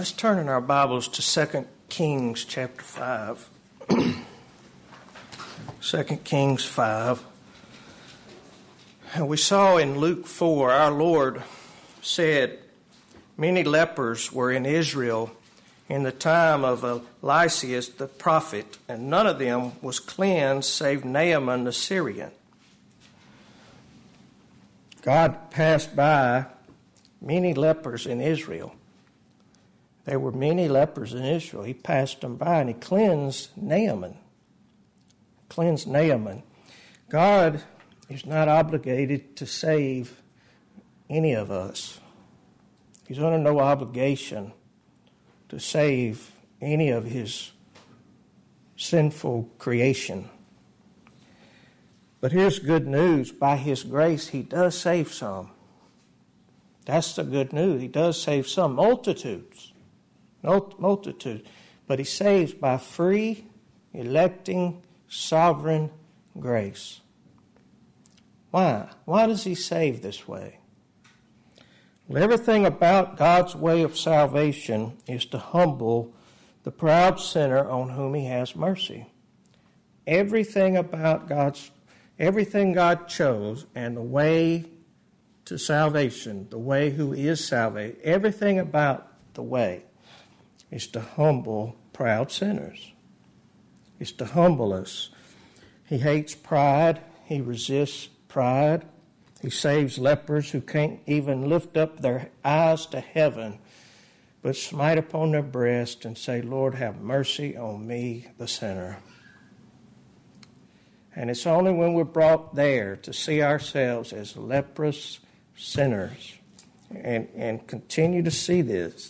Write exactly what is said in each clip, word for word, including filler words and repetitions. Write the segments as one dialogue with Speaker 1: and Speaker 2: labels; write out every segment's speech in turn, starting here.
Speaker 1: Let's turn in our Bibles to Second Kings chapter five. Second Kings five. And we saw in Luke four, our Lord said, many lepers were in Israel in the time of Eliseus the prophet, and none of them was cleansed save Naaman the Syrian. God passed by many lepers in Israel. There were many lepers in Israel. He passed them by and he cleansed Naaman. Cleansed Naaman. God is not obligated to save any of us. He's under no obligation to save any of his sinful creation. But here's good news. By his grace, he does save some. That's the good news. He does save some. Multitudes. Multitudes. But he saves by free, electing, sovereign grace. Why? Why does he save this way? Well, everything about God's way of salvation is to humble the proud sinner on whom he has mercy. Everything about God's, everything God chose and the way to salvation, the way who is salvation, everything about the way is to humble proud sinners. It's to humble us. He hates pride. He resists pride. He saves lepers who can't even lift up their eyes to heaven, but smite upon their breast and say, Lord, have mercy on me, the sinner. And it's only when we're brought there to see ourselves as leprous sinners and, and continue to see this,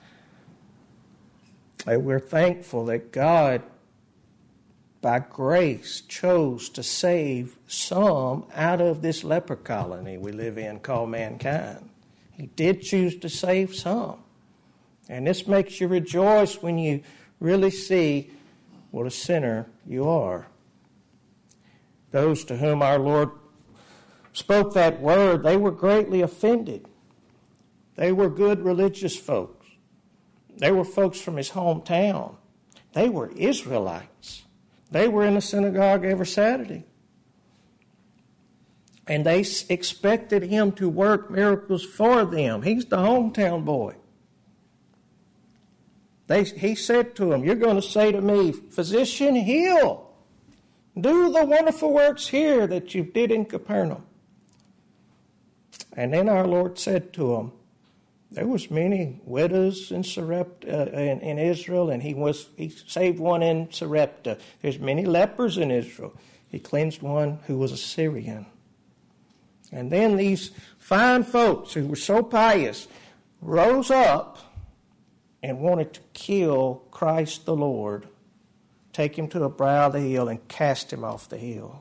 Speaker 1: that we're thankful that God, by grace, chose to save some out of this leper colony we live in called mankind. He did choose to save some. And this makes you rejoice when you really see what a sinner you are. Those to whom our Lord spoke that word, they were greatly offended. They were good religious folks. They were folks from his hometown. They were Israelites. They were in the synagogue every Saturday. And they expected him to work miracles for them. He's the hometown boy. They, he said to them, you're going to say to me, physician, heal. Do the wonderful works here that you did in Capernaum. And then our Lord said to them, there was many widows in Sarepta, uh, in, in Israel, and he was he saved one in Sarepta. There's many lepers in Israel. He cleansed one who was a Syrian. And then these fine folks who were so pious rose up and wanted to kill Christ the Lord, take him to the brow of the hill and cast him off the hill.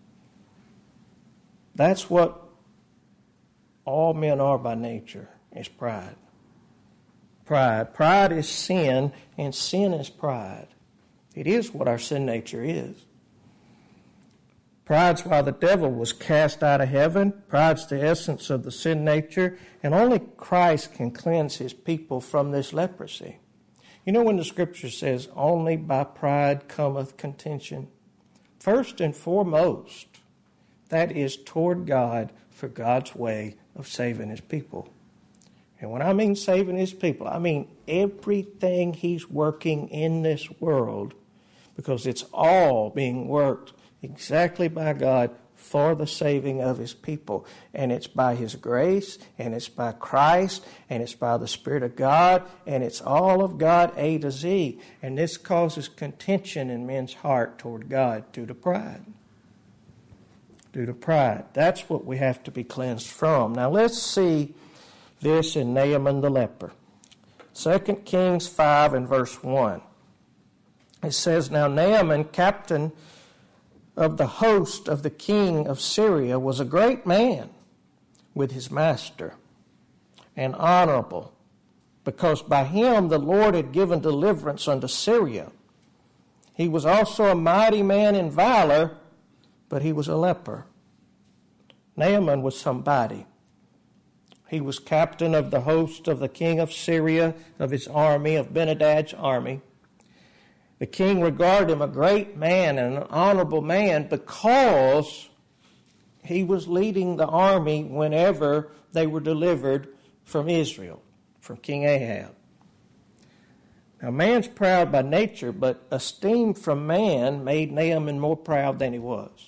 Speaker 1: That's what all men are by nature. Is pride. Pride. Pride is sin, and sin is pride. It is what our sin nature is. Pride's why the devil was cast out of heaven. Pride's the essence of the sin nature, and only Christ can cleanse his people from this leprosy. You know when the scripture says, only by pride cometh contention? First and foremost, that is toward God for God's way of saving his people. And when I mean saving his people, I mean everything he's working in this world, because it's all being worked exactly by God for the saving of his people. And it's by his grace, and it's by Christ, and it's by the Spirit of God, and it's all of God A to Z. And this causes contention in men's heart toward God due to pride. Due to pride. That's what we have to be cleansed from. Now let's see this in Naaman the leper. Second Kings five and verse one. It says, now Naaman, captain of the host of the king of Syria, was a great man with his master, and honorable, because by him the Lord had given deliverance unto Syria. He was also a mighty man in valor, but he was a leper. Naaman was somebody. He was captain of the host of the king of Syria, of his army, of Ben-Hadad's army. The king regarded him a great man and an honorable man because he was leading the army whenever they were delivered from Israel, from King Ahab. Now, man's proud by nature, but esteem from man made Naaman more proud than he was.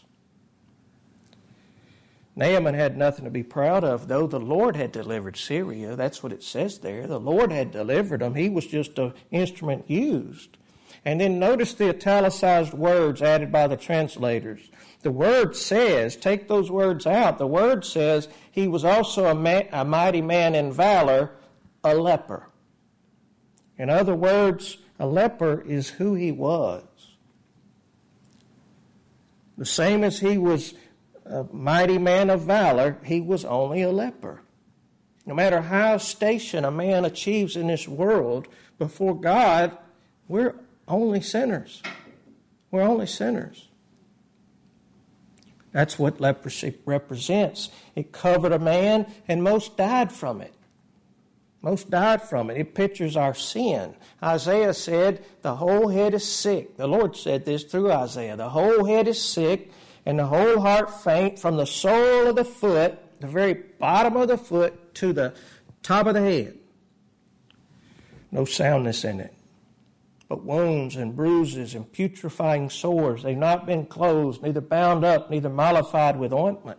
Speaker 1: Naaman had nothing to be proud of, though the Lord had delivered Syria. That's what it says there. The Lord had delivered him. He was just an instrument used. And then notice the italicized words added by the translators. The word says, take those words out, the word says he was also a, ma- a mighty man in valor, a leper. In other words, a leper is who he was. The same as he was a mighty man of valor, he was only a leper. No matter how station a man achieves in this world, before God, we're only sinners. We're only sinners. That's what leprosy represents. It covered a man, and most died from it. Most died from it. It pictures our sin. Isaiah said, the whole head is sick. The Lord said this through Isaiah. The whole head is sick, and the whole heart faint, from the sole of the foot, the very bottom of the foot, to the top of the head. No soundness in it, but wounds and bruises and putrefying sores. They've not been closed, neither bound up, neither mollified with ointment.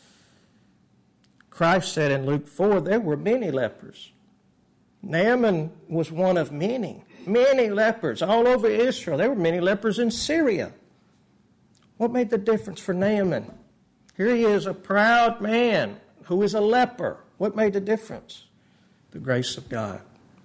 Speaker 1: Christ said in Luke four, there were many lepers. Naaman was one of many, many lepers all over Israel. There were many lepers in Syria. What made the difference for Naaman? Here he is, a proud man who is a leper. What made the difference? The grace of God.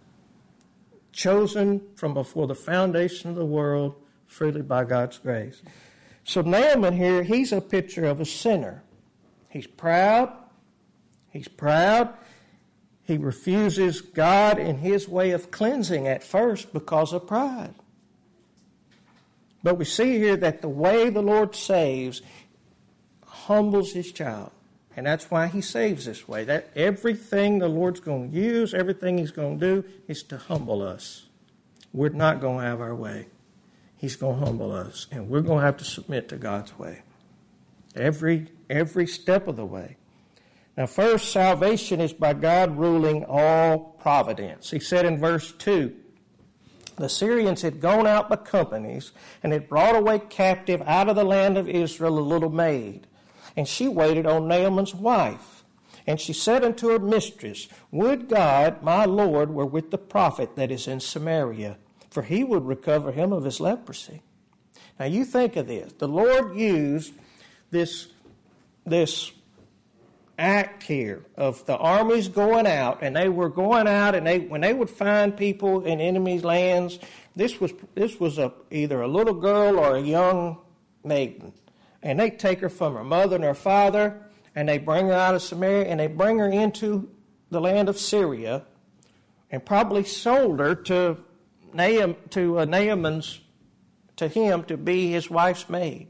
Speaker 1: Chosen from before the foundation of the world, freely by God's grace. So Naaman here, he's a picture of a sinner. He's proud. He's proud. He refuses God and his way of cleansing at first because of pride. But we see here that the way the Lord saves humbles his child. And that's why he saves this way. That everything the Lord's going to use, everything he's going to do is to humble us. We're not going to have our way. He's going to humble us. And we're going to have to submit to God's way. Every, every step of the way. Now, first, salvation is by God ruling all providence. He said in verse two, the Syrians had gone out by companies and had brought away captive out of the land of Israel a little maid. And she waited on Naaman's wife. And she said unto her mistress, would God, my Lord, were with the prophet that is in Samaria, for he would recover him of his leprosy. Now you think of this. The Lord used this, this act here of the armies going out, and they were going out, and they when they would find people in enemy's lands, this was this was a either a little girl or a young maiden, and they take her from her mother and her father, and they bring her out of Samaria, and they bring her into the land of Syria, and probably sold her to Naaman, to uh, Naaman's to him to be his wife's maid,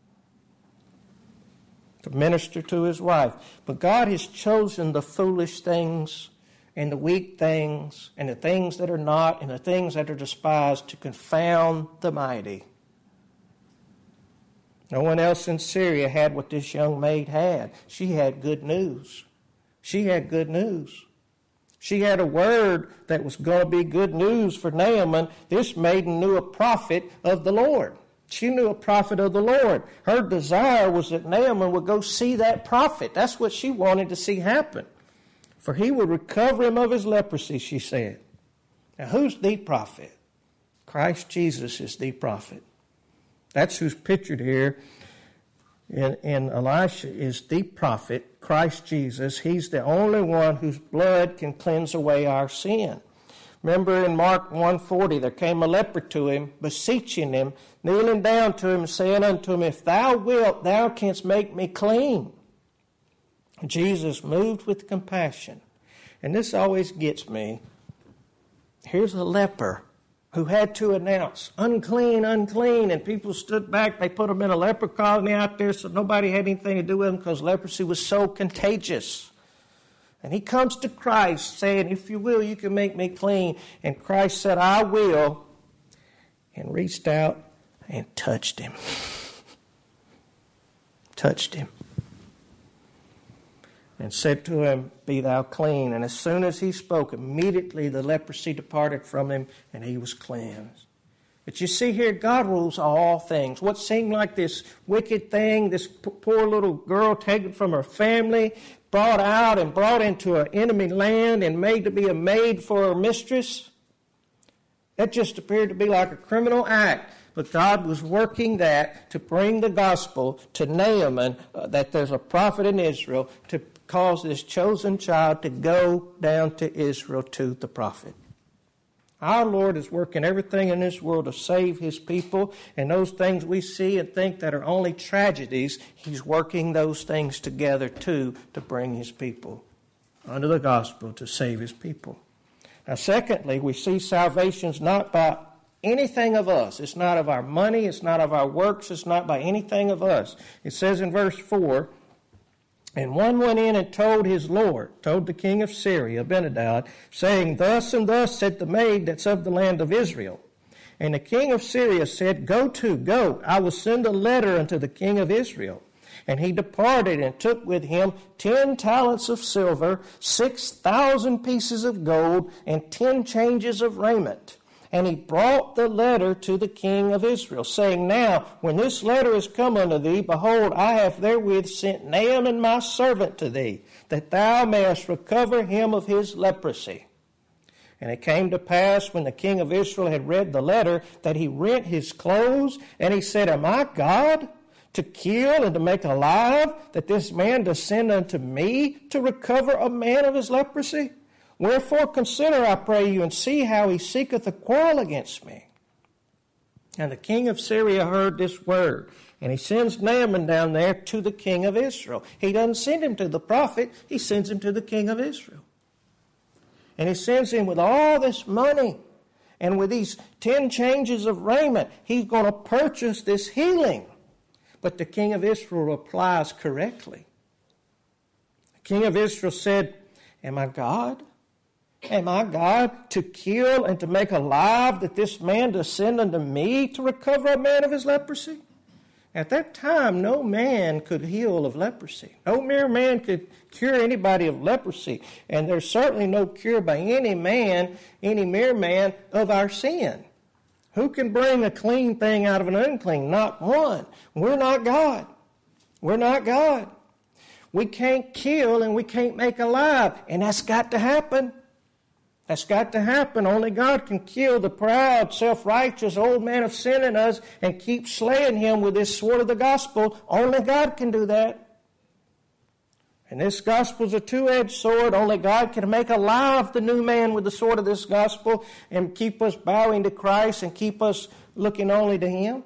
Speaker 1: to minister to his wife. But God has chosen the foolish things and the weak things and the things that are not and the things that are despised to confound the mighty. No one else in Syria had what this young maid had. She had good news. She had good news. She had a word that was going to be good news for Naaman. This maiden knew a prophet of the Lord. She knew a prophet of the Lord. Her desire was that Naaman would go see that prophet. That's what she wanted to see happen. For he would recover him of his leprosy, she said. Now, who's the prophet? Christ Jesus is the prophet. That's who's pictured here in, in Elisha is the prophet, Christ Jesus. He's the only one whose blood can cleanse away our sin. Remember in Mark one forty, there came a leper to him, beseeching him, kneeling down to him, saying unto him, if thou wilt, thou canst make me clean. Jesus moved with compassion. And this always gets me. Here's a leper who had to announce, unclean, unclean, and people stood back. They put him in a leper colony out there so nobody had anything to do with him because leprosy was so contagious. And he comes to Christ saying, if you will, you can make me clean. And Christ said, I will. And reached out and touched him. touched him. And said to him, be thou clean. And as soon as he spoke, immediately the leprosy departed from him and he was cleansed. But you see here, God rules all things. What seemed like this wicked thing, this poor little girl taken from her family, brought out and brought into an enemy land and made to be a maid for her mistress, that just appeared to be like a criminal act. But God was working that to bring the gospel to Naaman, uh, that there's a prophet in Israel, to cause this chosen child to go down to Israel to the prophet. Our Lord is working everything in this world to save his people, and those things we see and think that are only tragedies, he's working those things together too to bring his people under the gospel to save his people. Now, secondly, we see salvation's not by anything of us. It's not of our money, it's not of our works, it's not by anything of us. It says in verse four, and one went in and told his Lord, told the king of Syria, Ben-hadad, saying, thus and thus said the maid that's of the land of Israel. And the king of Syria said, go to, go, I will send a letter unto the king of Israel. And he departed and took with him ten talents of silver, six thousand pieces of gold, and ten changes of raiment. And he brought the letter to the king of Israel, saying, now, when this letter is come unto thee, behold, I have therewith sent Naaman my servant to thee, that thou mayest recover him of his leprosy. And it came to pass, when the king of Israel had read the letter, that he rent his clothes, and he said, am I God, to kill and to make alive, that this man descend unto me to recover a man of his leprosy? Wherefore consider, I pray you, and see how he seeketh a quarrel against me. And the king of Syria heard this word, and he sends Naaman down there to the king of Israel. He doesn't send him to the prophet, he sends him to the king of Israel. And he sends him with all this money, and with these ten changes of raiment, he's going to purchase this healing. But the king of Israel replies correctly. The king of Israel said, am I God? Am I God to kill and to make alive, that this man descend unto me to recover a man of his leprosy? At that time, no man could heal of leprosy. No mere man could cure anybody of leprosy. And there's certainly no cure by any man, any mere man, of our sin. Who can bring a clean thing out of an unclean? Not one. We're not God. We're not God. We can't kill and we can't make alive. And that's got to happen. That's got to happen. Only God can kill the proud, self-righteous old man of sin in us and keep slaying him with this sword of the gospel. Only God can do that. And this gospel is a two-edged sword. Only God can make alive the new man with the sword of this gospel and keep us bowing to Christ and keep us looking only to him.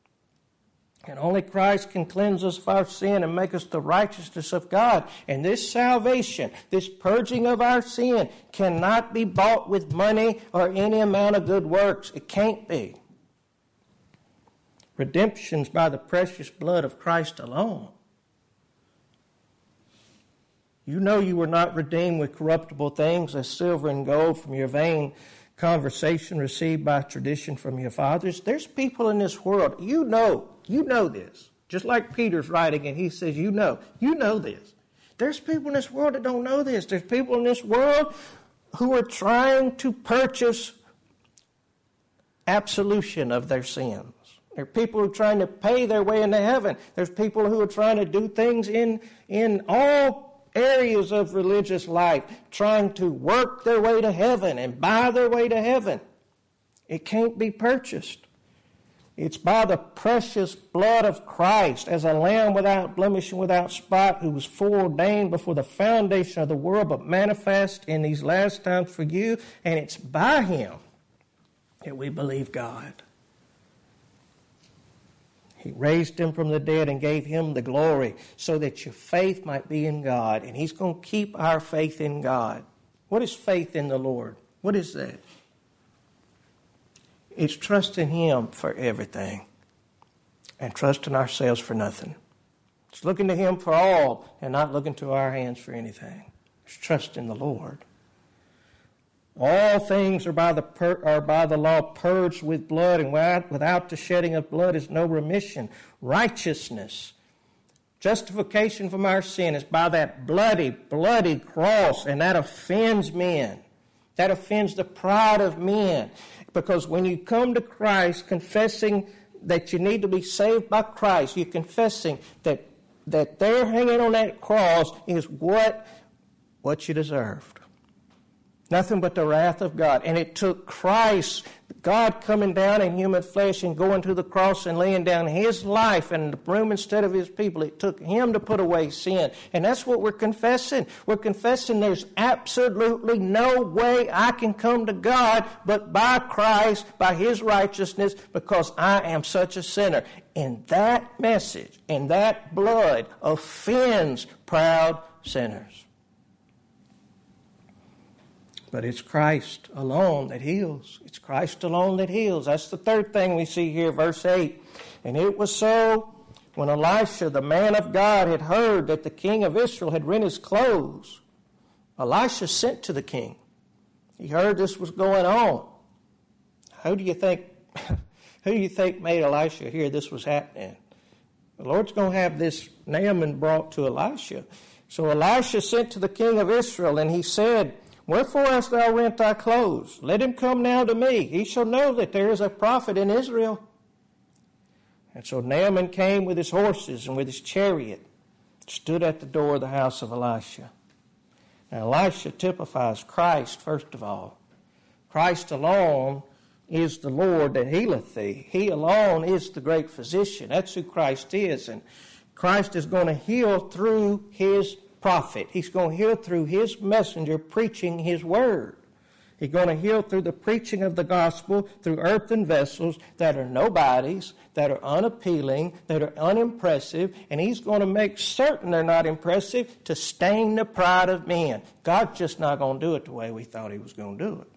Speaker 1: And only Christ can cleanse us of our sin and make us the righteousness of God. And this salvation, this purging of our sin, cannot be bought with money or any amount of good works. It can't be. Redemption's by the precious blood of Christ alone. You know you were not redeemed with corruptible things as silver and gold from your vain conversation received by tradition from your fathers. There's people in this world, you know, you know this. Just like Peter's writing and he says, you know, you know this. There's people in this world that don't know this. There's people in this world who are trying to purchase absolution of their sins. There are people who are trying to pay their way into heaven. There's people who are trying to do things in, in all areas of religious life, trying to work their way to heaven and buy their way to heaven. It can't be purchased. It's by the precious blood of Christ, as a lamb without blemish and without spot, who was foreordained before the foundation of the world, but manifest in these last times for you. And it's by him that we believe God. He raised him from the dead and gave him the glory so that your faith might be in God. And he's going to keep our faith in God. What is faith in the Lord? What is that? It's trusting him for everything and trusting ourselves for nothing. It's looking to him for all and not looking to our hands for anything. Trust in the Lord. All things are by the pur- are by the law purged with blood, and without, without the shedding of blood is no remission. Righteousness, justification from our sin is by that bloody, bloody cross, and that offends men. That offends the pride of men. Because when you come to Christ confessing that you need to be saved by Christ, you're confessing that, that there hanging on that cross is what, what you deserved. Nothing but the wrath of God. And it took Christ, God coming down in human flesh and going to the cross and laying down His life in the room instead of His people. It took Him to put away sin. And that's what we're confessing. We're confessing there's absolutely no way I can come to God but by Christ, by His righteousness, because I am such a sinner. And that message and that blood offends proud sinners. But it's Christ alone that heals. It's Christ alone that heals. That's the third thing we see here, verse eight. And it was so, when Elisha, the man of God, had heard that the king of Israel had rent his clothes, Elisha sent to the king. He heard this was going on. Who do you think, who do you think made Elisha hear this was happening? The Lord's going to have this Naaman brought to Elisha. So Elisha sent to the king of Israel, and he said, Wherefore hast thou rent thy clothes? Let him come now to me. He shall know that there is a prophet in Israel. And so Naaman came with his horses and with his chariot, stood at the door of the house of Elisha. Now Elisha typifies Christ, first of all. Christ alone is the Lord that healeth thee. He alone is the great physician. That's who Christ is. And Christ is going to heal through His prophet. He's going to heal through His messenger preaching His word. He's going to heal through the preaching of the gospel through earthen vessels that are nobodies, that are unappealing, that are unimpressive, and He's going to make certain they're not impressive to stain the pride of men. God's just not going to do it the way we thought He was going to do it.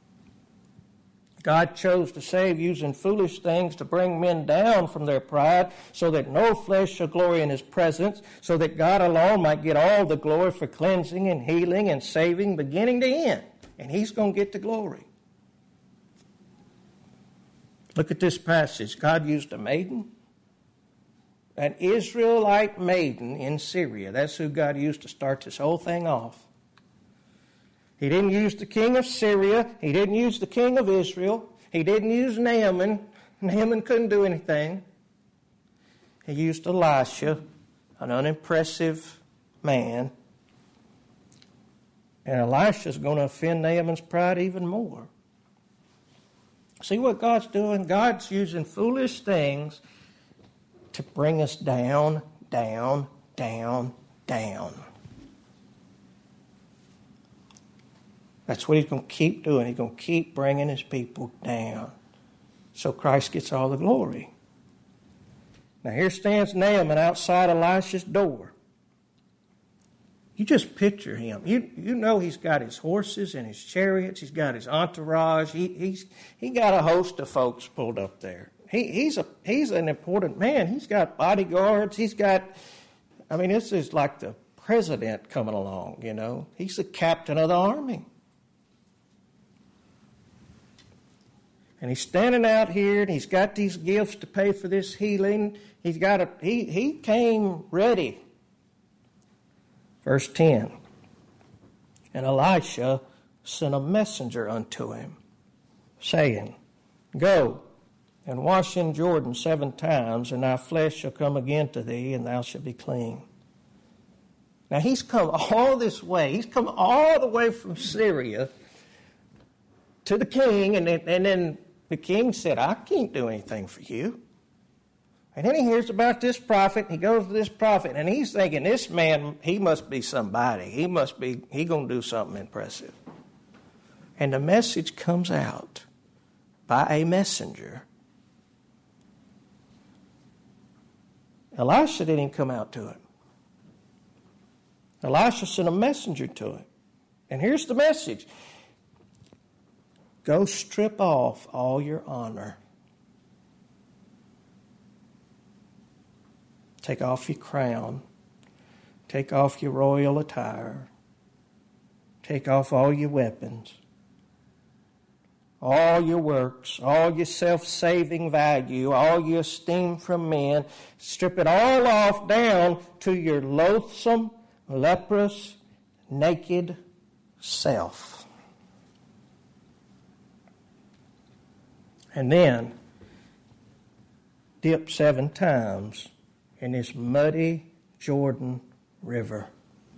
Speaker 1: God chose to save using foolish things to bring men down from their pride so that no flesh shall glory in His presence, so that God alone might get all the glory for cleansing and healing and saving beginning to end. And He's going to get the glory. Look at this passage. God used a maiden, an Israelite maiden in Syria. That's who God used to start this whole thing off. He didn't use the king of Syria. He didn't use the king of Israel. He didn't use Naaman. Naaman couldn't do anything. He used Elisha, an unimpressive man. And Elisha's going to offend Naaman's pride even more. See what God's doing? God's using foolish things to bring us down, down, down, down. That's what He's going to keep doing. He's going to keep bringing His people down. So Christ gets all the glory. Now here stands Naaman outside Elisha's door. You just picture him. You you know he's got his horses and his chariots. He's got his entourage. He he's he got a host of folks pulled up there. He he's a he's an important man. He's got bodyguards. He's got, I mean, this is like the president coming along, you know. He's the captain of the army. And he's standing out here, and he's got these gifts to pay for this healing. He's got a he he came ready. Verse ten. And Elisha sent a messenger unto him, saying, Go and wash in Jordan seven times, and thy flesh shall come again to thee, and thou shalt be clean. Now he's come all this way. He's come all the way from Syria to the king, and then, and then the king said, I can't do anything for you. And then he hears about this prophet, and he goes to this prophet, and he's thinking, this man, he must be somebody. He must be, he going to do something impressive. And the message comes out by a messenger. Elisha didn't come out to it. Elisha sent a messenger to it. And here's the message. Go strip off all your honor. Take off your crown. Take off your royal attire. Take off all your weapons, all your works, all your self-saving value, all your esteem from men. Strip it all off down to your loathsome, leprous, naked self. And then dip seven times in this muddy Jordan River.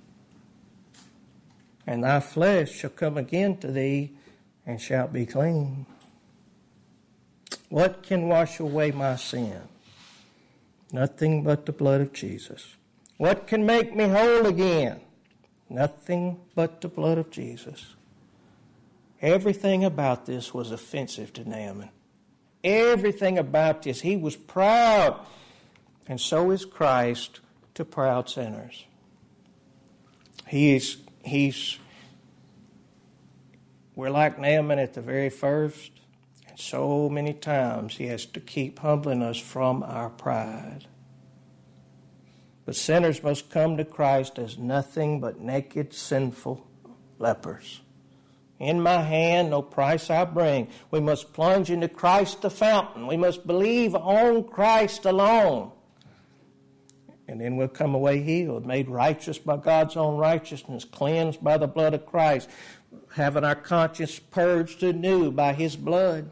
Speaker 1: And thy flesh shall come again to thee, and shalt be clean. What can wash away my sin? Nothing but the blood of Jesus. What can make me whole again? Nothing but the blood of Jesus. Everything about this was offensive to Naaman. Everything about this. He was proud. And so is Christ to proud sinners. He is, he's, we're like Naaman at the very first. And so many times he has to keep humbling us from our pride. But sinners must come to Christ as nothing but naked, sinful lepers. In my hand, no price I bring. We must plunge into Christ the fountain. We must believe on Christ alone. And then we'll come away healed, made righteous by God's own righteousness, cleansed by the blood of Christ, having our conscience purged anew by His blood.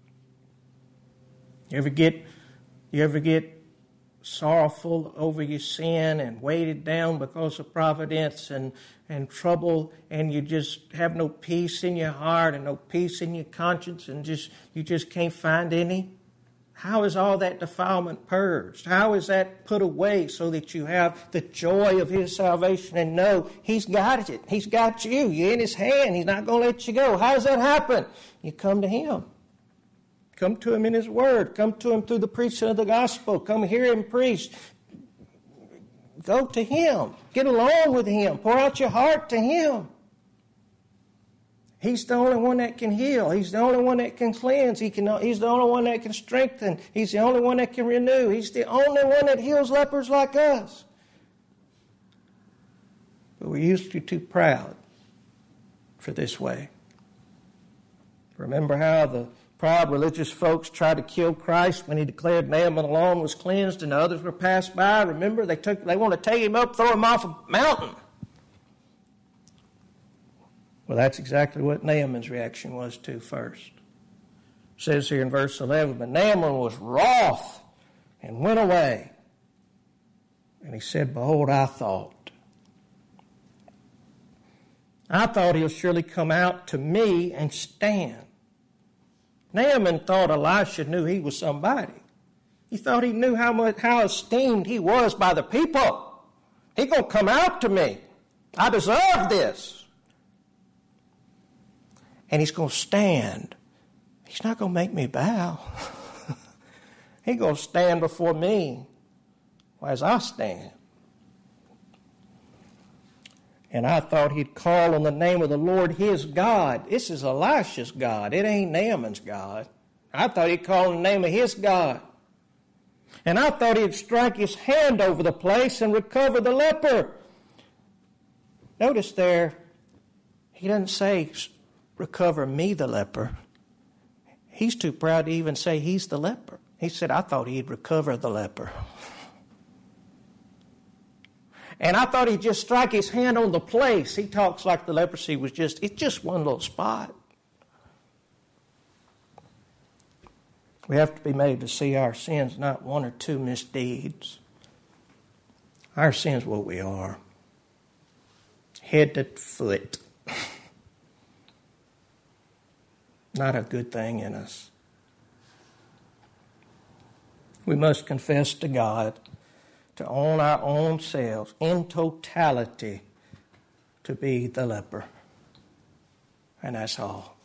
Speaker 1: You ever get, you ever get sorrowful over your sin and weighted down because of providence and, and trouble, and you just have no peace in your heart and no peace in your conscience, and just you just can't find any? How is all that defilement purged? How is that put away so that you have the joy of His salvation and know He's got it? He's got you. You're in His hand. He's not going to let you go. How does that happen? You come to Him. Come to Him in His Word. Come to Him through the preaching of the gospel. Come hear Him preach. Go to Him. Get along with Him. Pour out your heart to Him. He's the only one that can heal. He's the only one that can cleanse. He can, he's the only one that can strengthen. He's the only one that can renew. He's the only one that heals lepers like us. But we're usually too proud for this way. Remember how the proud religious folks tried to kill Christ when He declared Naaman alone was cleansed and the others were passed by? Remember, they took they want to take him up, throw him off a mountain. Well, that's exactly what Naaman's reaction was to first. It says here in verse eleven, but Naaman was wroth and went away. And he said, behold, I thought. I thought he'll surely come out to me and stand. Naaman thought Elisha knew he was somebody. He thought he knew how much, how esteemed he was by the people. He's going to come out to me. I deserve this. And he's going to stand. He's not going to make me bow. He's going to stand before me as I stand. And I thought he'd call on the name of the Lord his God. This is Elisha's God. It ain't Naaman's God. I thought he'd call on the name of his God. And I thought he'd strike his hand over the place and recover the leper. Notice there, he doesn't say, recover me, the leper. He's too proud to even say he's the leper. He said, I thought he'd recover the leper. And I thought he'd just strike his hand on the place. He talks like the leprosy was just, it's just one little spot. We have to be made to see our sins, not one or two misdeeds. Our sin's what we are. Head to foot. Not a good thing in us. We must confess to God, to own our own selves in totality to be the leper. And that's all.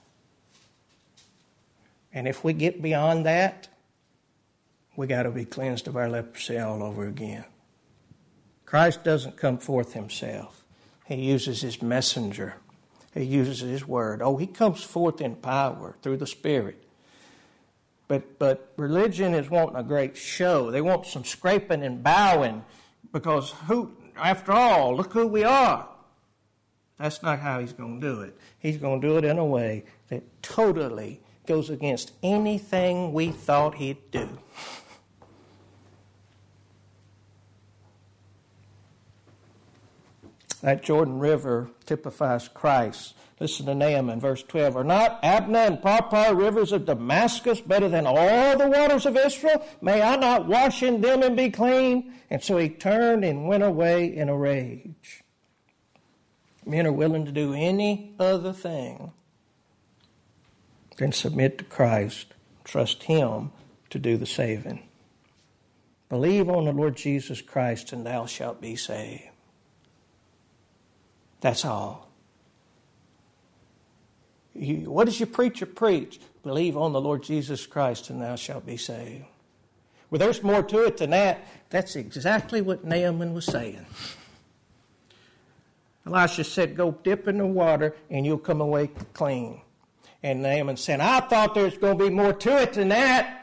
Speaker 1: And if we get beyond that, we got to be cleansed of our leprosy all over again. Christ doesn't come forth Himself. He uses His messenger. He uses His word. Oh, He comes forth in power through the Spirit. But but religion is wanting a great show. They want some scraping and bowing because who? After all, look who we are. That's not how he's going to do it. He's going to do it in a way that totally goes against anything we thought he'd do. That Jordan River typifies Christ. Listen to Naaman, verse twelve. Are not Abna and Pharpar rivers of Damascus better than all the waters of Israel? May I not wash in them and be clean? And so he turned and went away in a rage. Men are willing to do any other thing than submit to Christ, trust him to do the saving. Believe on the Lord Jesus Christ and thou shalt be saved. That's all. You, what does your preacher preach? Believe on the Lord Jesus Christ and thou shalt be saved. Well, there's more to it than that. That's exactly what Naaman was saying. Elisha said, go dip in the water and you'll come away clean. And Naaman said, I thought there was going to be more to it than that.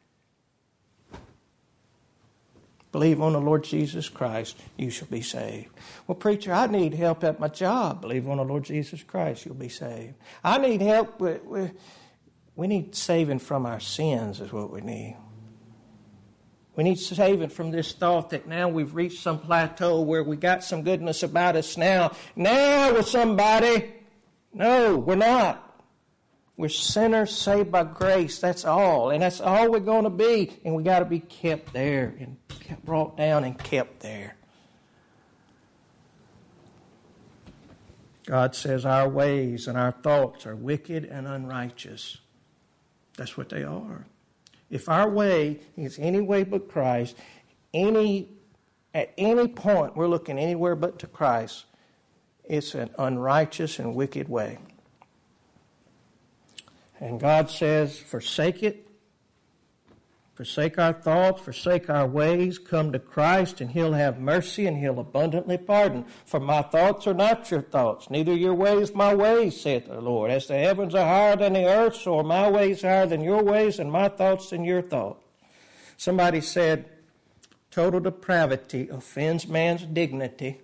Speaker 1: Believe on the Lord Jesus Christ, you shall be saved. Well, preacher, I need help at my job. Believe on the Lord Jesus Christ, you'll be saved. I need help. With, with, we need saving from our sins is what we need. We need saving from this thought that now we've reached some plateau where we got some goodness about us now. Now we're somebody. No, we're not. We're sinners saved by grace. That's all. And that's all we're going to be. And we got to be kept there and kept brought down and kept there. God says our ways and our thoughts are wicked and unrighteous. That's what they are. If our way is any way but Christ, any at any point we're looking anywhere but to Christ, it's an unrighteous and wicked way. And God says, forsake it. Forsake our thoughts, forsake our ways, come to Christ, and he'll have mercy, and he'll abundantly pardon. For my thoughts are not your thoughts, neither your ways my ways, saith the Lord. As the heavens are higher than the earth, so are my ways higher than your ways, and my thoughts than your thoughts. Somebody said, total depravity offends man's dignity.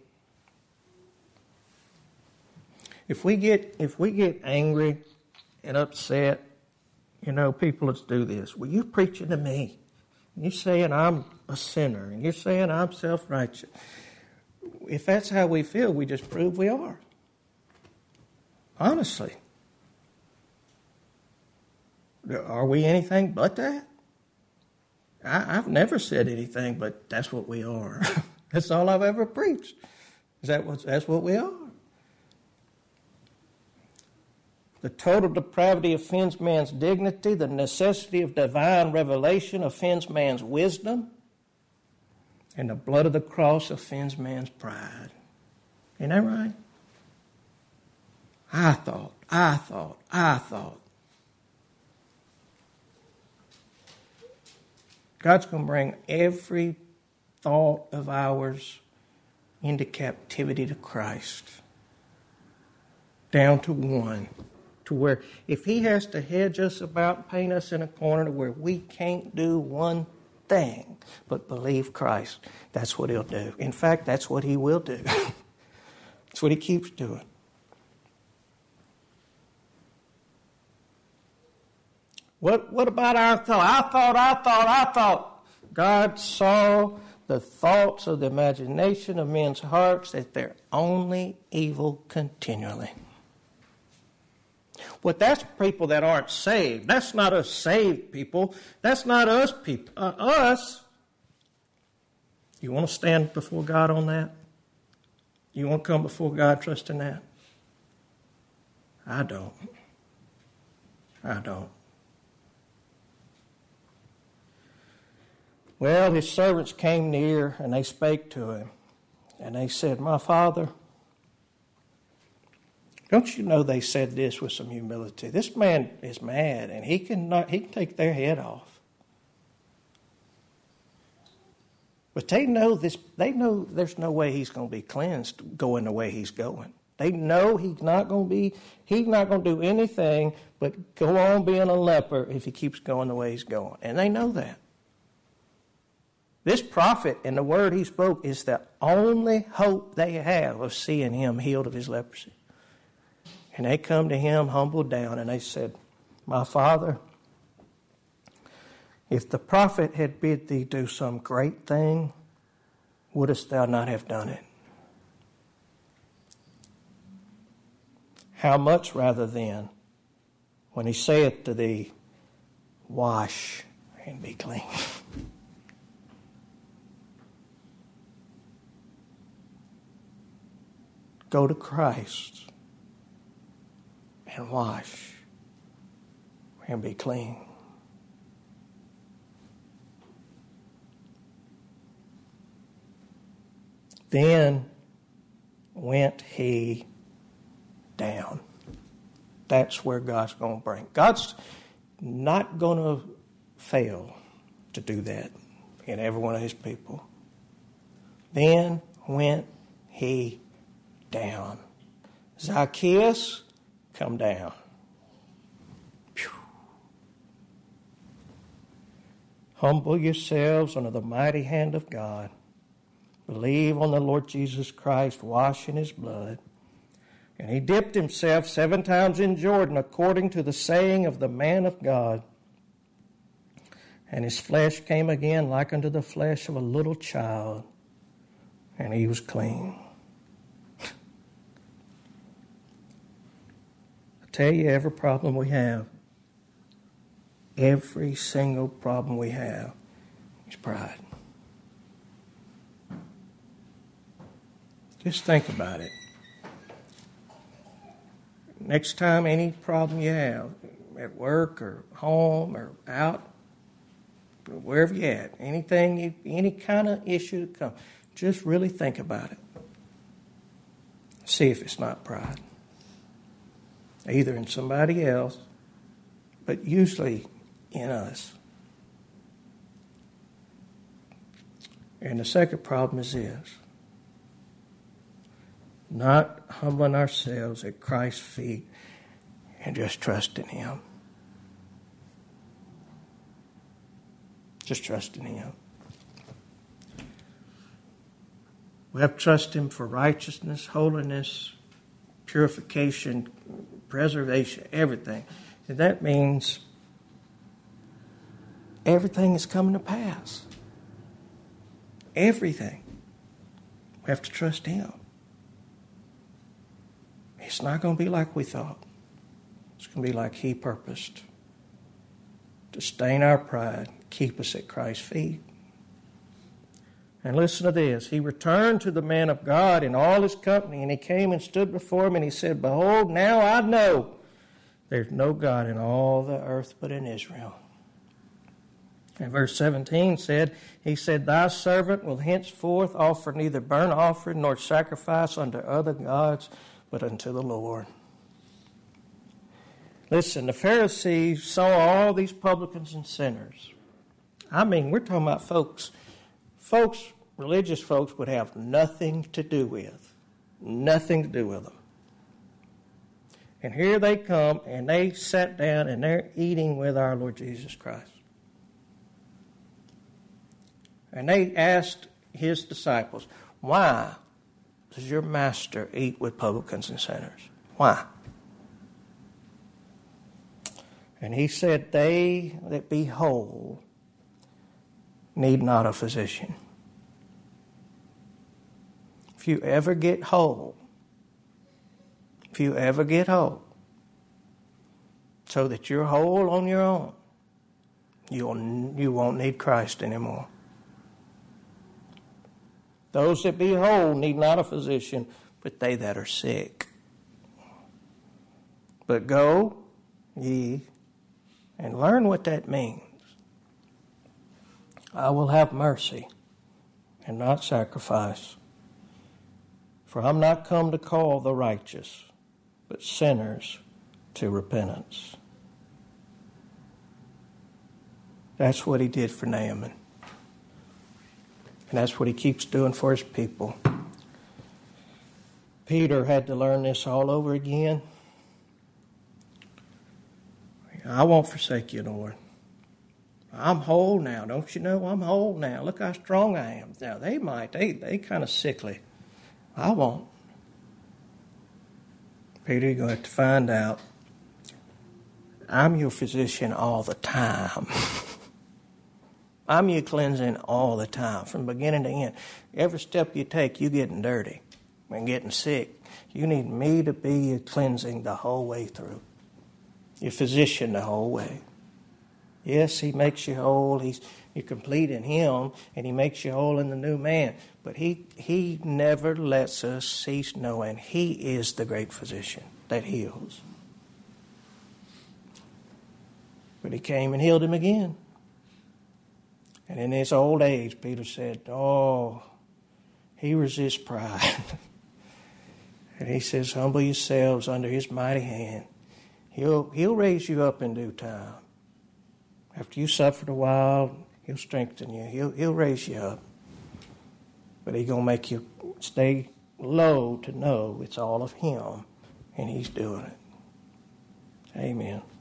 Speaker 1: If we get if we get angry and upset, you know, people let's do this. Well, you're preaching to me. You're saying I'm a sinner, and you're saying I'm self-righteous. If that's how we feel, we just prove we are. Honestly. Are we anything but that? I, I've never said anything, but that's what we are. That's all I've ever preached. Is that what, that's what we are. The total depravity offends man's dignity. The necessity of divine revelation offends man's wisdom. And the blood of the cross offends man's pride. Isn't that right? I thought, I thought, I thought. God's going to bring every thought of ours into captivity to Christ. Down to one. To where if he has to hedge us about, paint us in a corner to where we can't do one thing but believe Christ, that's what he'll do. In fact, that's what he will do. That's what he keeps doing. What, what about our thought? I thought, I thought, I thought. God saw the thoughts of the imagination of men's hearts, that they're only evil continually. Well, that's people that aren't saved. That's not us saved people. That's not us people. Uh, us. You want to stand before God on that? You want to come before God trusting that? I don't. I don't. Well, his servants came near, and they spake to him. And they said, my father, don't you know they said this with some humility? This man is mad, and he can not, he can take their head off. But they know this. They know there's no way he's going to be cleansed going the way he's going. They know he's not going to be. He's not going to do anything but go on being a leper if he keeps going the way he's going, and they know that. This prophet and the word he spoke is the only hope they have of seeing him healed of his leprosy. And they come to him humbled down, and they said, My father, if the prophet had bid thee do some great thing, wouldest thou not have done it? How much rather then, when he saith to thee, Wash and be clean. Go to Christ and wash and be clean. Then went he down. That's where God's going to bring. God's not going to fail to do that in every one of his people. Then went he down. Zacchaeus, come down. Whew. Humble yourselves under the mighty hand of God. Believe on the Lord Jesus Christ, wash in his blood. And he dipped himself seven times in Jordan, according to the saying of the man of God. And his flesh came again like unto the flesh of a little child, and he was clean. I tell you, every problem we have, every single problem we have is pride. Just think about it. Next time any problem you have, at work or home or out, wherever you're at, anything, you, any kind of issue that comes, just really think about it. See if it's not pride. Either in somebody else, but usually in us. And the second problem is this: not humbling ourselves at Christ's feet and just trusting him. Just trusting him. We have to trust him for righteousness, holiness, purification, preservation, everything. And that means everything is coming to pass. Everything. We have to trust him. It's not going to be like we thought. It's going to be like he purposed. To stain our pride, keep us at Christ's feet. And listen to this. He returned to the man of God in all his company, and he came and stood before him, and he said, Behold, now I know there's no God in all the earth but in Israel. And verse seventeen said, He said, Thy servant will henceforth offer neither burnt offering nor sacrifice unto other gods, but unto the Lord. Listen, the Pharisees saw all these publicans and sinners. I mean, we're talking about folks, folks, religious folks would have nothing to do with, nothing to do with them. And here they come, and they sat down, and they're eating with our Lord Jesus Christ. And they asked his disciples, Why does your master eat with publicans and sinners? Why? And he said, They that be whole need not a physician. If you ever get whole, if you ever get whole, so that you're whole on your own, you'll, you won't need Christ anymore. Those that be whole need not a physician, but they that are sick. But go ye and learn what that means. I will have mercy and not sacrifice. For I'm not come to call the righteous, but sinners to repentance. That's what he did for Naaman. And that's what he keeps doing for his people. Peter had to learn this all over again. I won't forsake you, Lord. I'm whole now. Don't you know I'm whole now? Look how strong I am. Now, they might. They, they kind of sickly. I won't. Peter, you're going to have to find out. I'm your physician all the time. I'm your cleansing all the time, from beginning to end. Every step you take, you're getting dirty and getting sick. You need me to be your cleansing the whole way through. Your physician the whole way. Yes, he makes you whole. He's You're complete in him, and he makes you whole in the new man. But he, he never lets us cease knowing he is the great physician that heals. But he came and healed him again. And in his old age, Peter said, oh, he resists pride. And he says, humble yourselves under his mighty hand. He'll, he'll raise you up in due time. After you suffered a while, he'll strengthen you. He'll, he'll raise you up. But he's going to make you stay low to know it's all of him, and he's doing it. Amen.